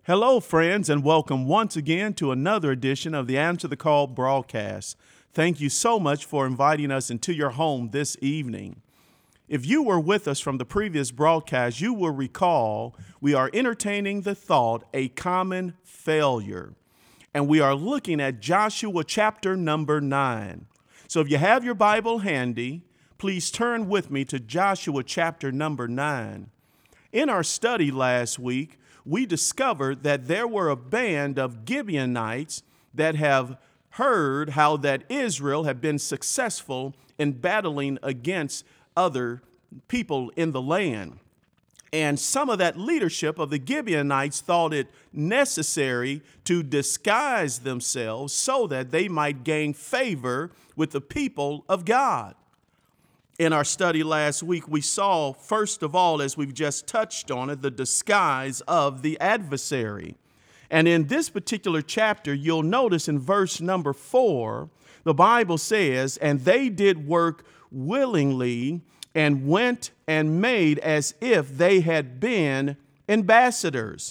Hello, friends, and welcome once again to another edition of the Answer the Call broadcast. Thank you so much for inviting us into your home this evening. If you were with us from the previous broadcast, you will recall we are entertaining the thought, a common failure. And we are looking at Joshua chapter number 9. So if you have your Bible handy, please turn with me to Joshua chapter number 9. In our study last week, we discovered that there were a band of Gibeonites that have heard how that Israel had been successful in battling against other people in the land. And some of that leadership of the Gibeonites thought it necessary to disguise themselves so that they might gain favor with the people of God. In our study last week, we saw, first of all, as we've just touched on it, the disguise of the adversary. And in this particular chapter, you'll notice in verse number 4, the Bible says, "And they did work willingly and went and made as if they had been ambassadors."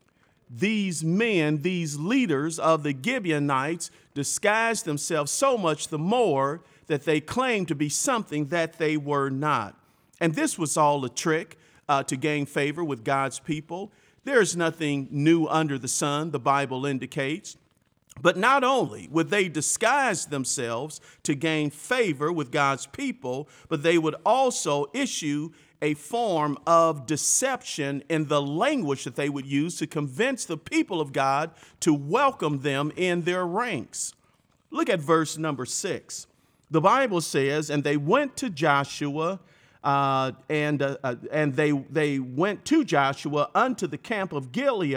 These men, these leaders of the Gibeonites, disguised themselves so much the more that they claimed to be something that they were not. And this was all a trick to gain favor with God's people. There's nothing new under the sun, the Bible indicates. But not only would they disguise themselves to gain favor with God's people, but they would also issue a form of deception in the language that they would use to convince the people of God to welcome them in their ranks. Look at verse number 6. The Bible says, "And they went to Joshua, and they went to Joshua unto the camp of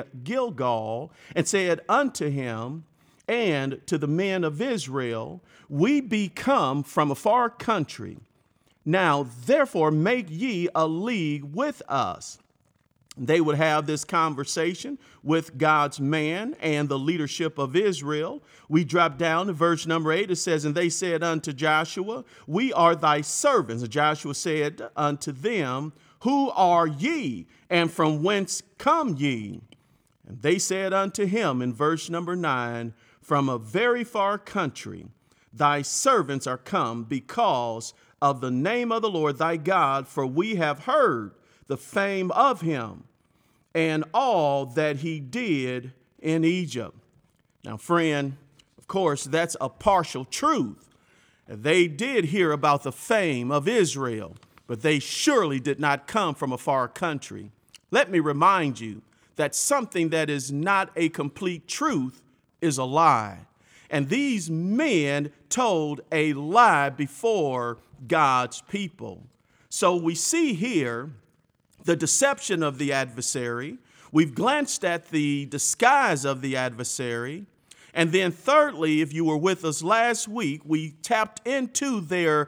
Gilgal, and said unto him and to the men of Israel, We be come from a far country. Now therefore make ye a league with us." They would have this conversation with God's man and the leadership of Israel. We drop down to verse number 8. It says, "And they said unto Joshua, We are thy servants. And Joshua said unto them, Who are ye, and from whence come ye? And they said unto him," in verse number 9, "From a very far country thy servants are come because of the name of the Lord thy God, for we have heard the fame of him and all that he did in Egypt." Now, friend, of course, that's a partial truth. They did hear about the fame of Israel, but they surely did not come from a far country. Let me remind you that something that is not a complete truth is a lie. And these men told a lie before God's people. So we see here the deception of the adversary. We've glanced at the disguise of the adversary. And then thirdly, if you were with us last week, we tapped into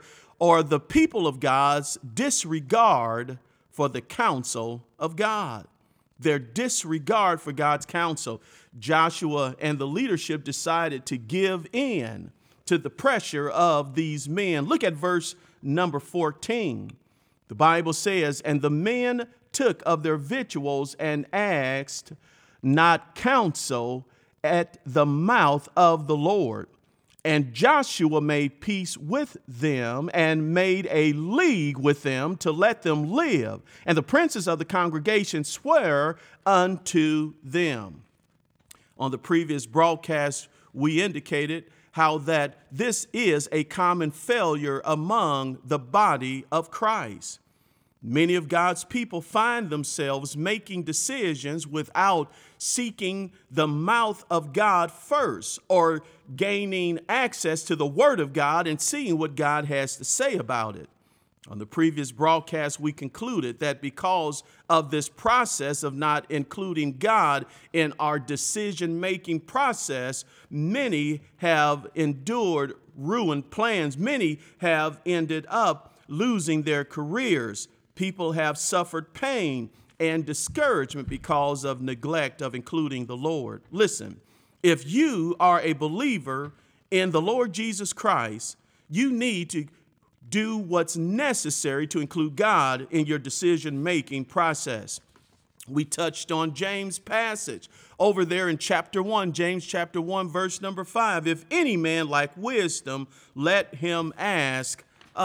the people of God's disregard for the counsel of God. Their disregard for God's counsel. Joshua and the leadership decided to give in to the pressure of these men. Look at verse number 14. The Bible says, "And the men took of their victuals and asked not counsel at the mouth of the Lord. And Joshua made peace with them and made a league with them to let them live. And the princes of the congregation swear unto them." On the previous broadcast, we indicated how that this is a common failure among the body of Christ. Many of God's people find themselves making decisions without seeking the mouth of God first, or gaining access to the Word of God and seeing what God has to say about it. On the previous broadcast, we concluded that because of this process of not including God in our decision-making process, many have endured ruined plans. Many have ended up losing their careers. People have suffered pain and discouragement because of neglect of including the Lord. Listen, if you are a believer in the Lord Jesus Christ, you need to do what's necessary to include God in your decision-making process. We touched on James' passage over there in chapter 1, James chapter 1, verse number 5. If any man lack wisdom, let him ask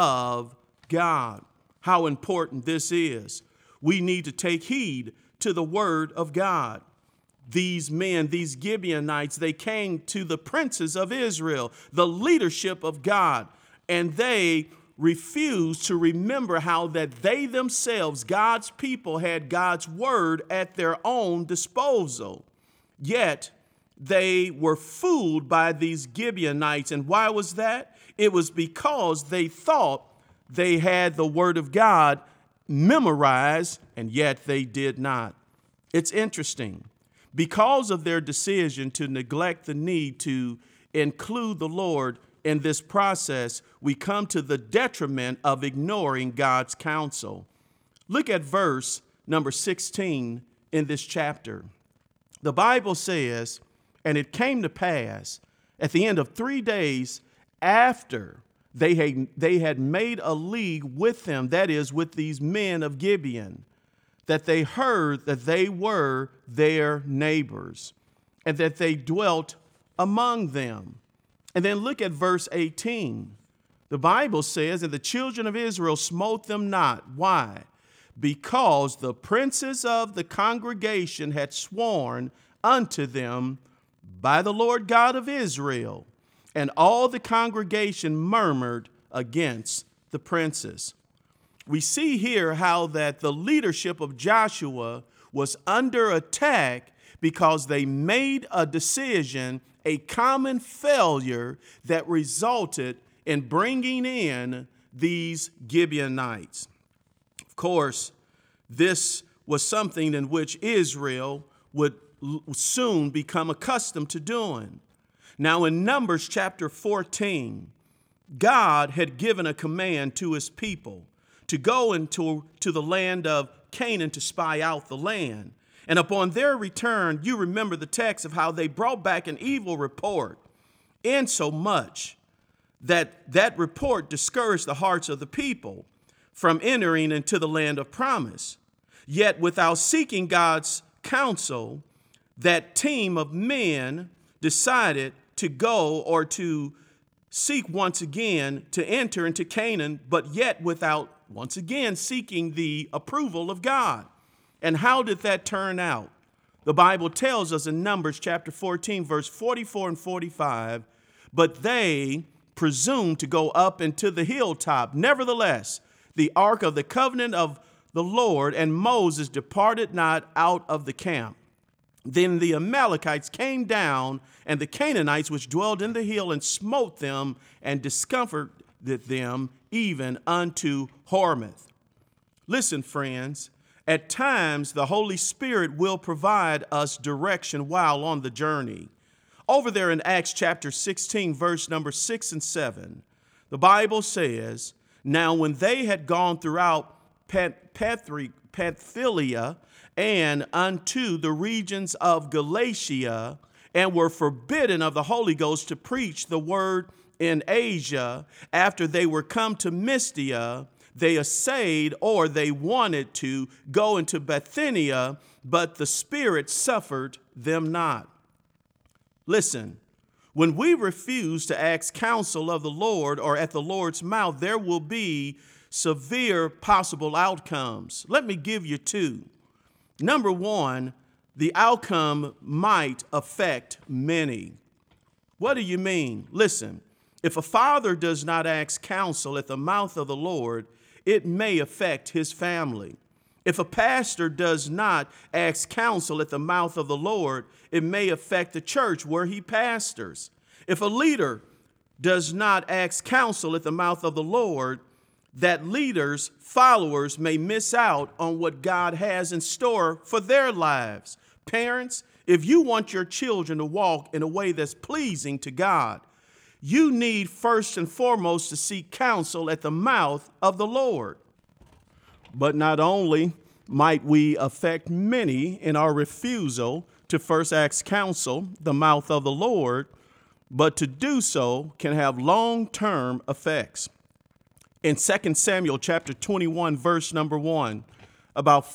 of God. How important this is. We need to take heed to the word of God. These men, these Gibeonites, they came to the princes of Israel, the leadership of God, and they refused to remember how that they themselves, God's people, had God's word at their own disposal. Yet they were fooled by these Gibeonites. And why was that? It was because they thought they had the word of God memorized, and yet they did not. It's interesting. Because of their decision to neglect the need to include the Lord in this process, we come to the detriment of ignoring God's counsel. Look at verse number 16 in this chapter. The Bible says, and it came to pass at the end of 3 days after they had made a league with them, that is, with these men of Gibeon, that they heard that they were their neighbors and that they dwelt among them. And then look at verse 18. The Bible says, and the children of Israel smote them not. Why? Because the princes of the congregation had sworn unto them by the Lord God of Israel. And all the congregation murmured against the princes. We see here how that the leadership of Joshua was under attack because they made a decision, a common failure that resulted in bringing in these Gibeonites. Of course, this was something in which Israel would soon become accustomed to doing. Now, in Numbers chapter 14, God had given a command to his people to go into the land of Canaan to spy out the land. And upon their return, you remember the text of how they brought back an evil report, insomuch that that report discouraged the hearts of the people from entering into the land of promise. Yet without seeking God's counsel, that team of men decided to go or to seek once again to enter into Canaan, but yet without once again seeking the approval of God. And how did that turn out? The Bible tells us in Numbers chapter 14, verse 44 and 45, but they presumed to go up into the hilltop. Nevertheless, the ark of the covenant of the Lord and Moses departed not out of the camp. Then the Amalekites came down, and the Canaanites which dwelled in the hill, and smote them and discomfited them even unto Hormah. Listen, friends, at times the Holy Spirit will provide us direction while on the journey. Over there in Acts chapter 16, verse number 6 and 7, the Bible says, now when they had gone throughout Pamphylia and unto the regions of Galatia, and were forbidden of the Holy Ghost to preach the word in Asia, after they were come to Mysia, they essayed, or they wanted to go into Bithynia, but the Spirit suffered them not. Listen, when we refuse to ask counsel of the Lord or at the Lord's mouth, there will be severe possible outcomes. Let me give you two. Number one, the outcome might affect many. What do you mean? Listen, if a father does not ask counsel at the mouth of the Lord, it may affect his family. If a pastor does not ask counsel at the mouth of the Lord, it may affect the church where he pastors. If a leader does not ask counsel at the mouth of the Lord, that leaders, followers may miss out on what God has in store for their lives. Parents, if you want your children to walk in a way that's pleasing to God, you need first and foremost to seek counsel at the mouth of the Lord. But not only might we affect many in our refusal to first ask counsel, the mouth of the Lord, but to do so can have long-term effects. In 2 Samuel chapter 21, verse number 1, about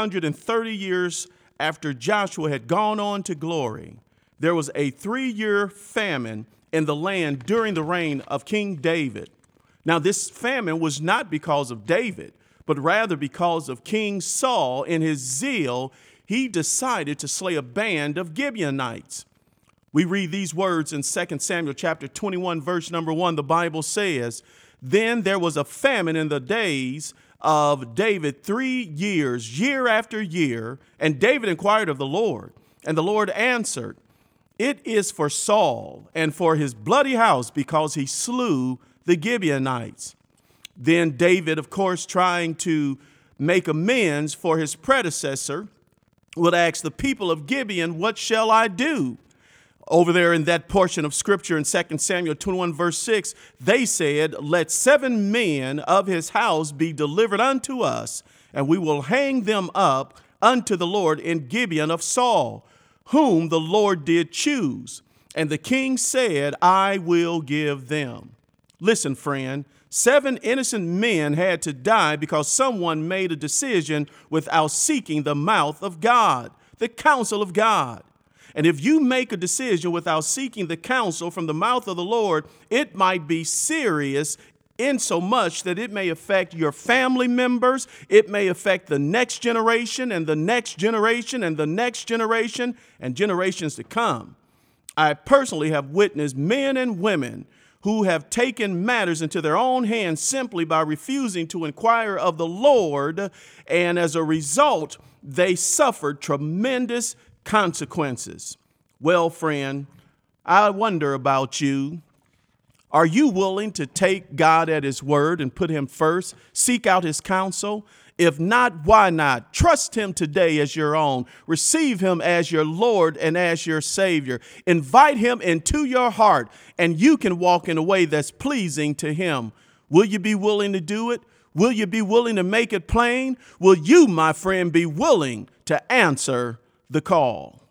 430 years after Joshua had gone on to glory, there was a 3-year famine in the land during the reign of King David. Now, this famine was not because of David, but rather because of King Saul. In his zeal, he decided to slay a band of Gibeonites. We read these words in 2 Samuel chapter 21, verse number 1. The Bible says, "Then there was a famine in the days of David 3 years, year after year. And David inquired of the Lord, and the Lord answered, 'It is for Saul and for his bloody house, because he slew the Gibeonites.'" Then David, of course, trying to make amends for his predecessor, would ask the people of Gibeon, "What shall I do?" Over there in that portion of scripture in 2 Samuel 21, verse 6, they said, "Let 7 men of his house be delivered unto us, and we will hang them up unto the Lord in Gibeon of Saul, whom the Lord did choose." And the king said, "I will give them." Listen, friend, 7 innocent men had to die because someone made a decision without seeking the mouth of God, the counsel of God. And if you make a decision without seeking the counsel from the mouth of the Lord, it might be serious in so much that it may affect your family members. It may affect the next generation and the next generation and the next generation and generations to come. I personally have witnessed men and women who have taken matters into their own hands simply by refusing to inquire of the Lord, and as a result, they suffered tremendous consequences. Well, friend, I wonder about you. Are you willing to take God at his word and put him first? Seek out his counsel? If not, why not? Trust him today as your own. Receive him as your Lord and as your Savior. Invite him into your heart, and you can walk in a way that's pleasing to him. Will you be willing to do it? Will you be willing to make it plain? Will you, my friend, be willing to answer the call?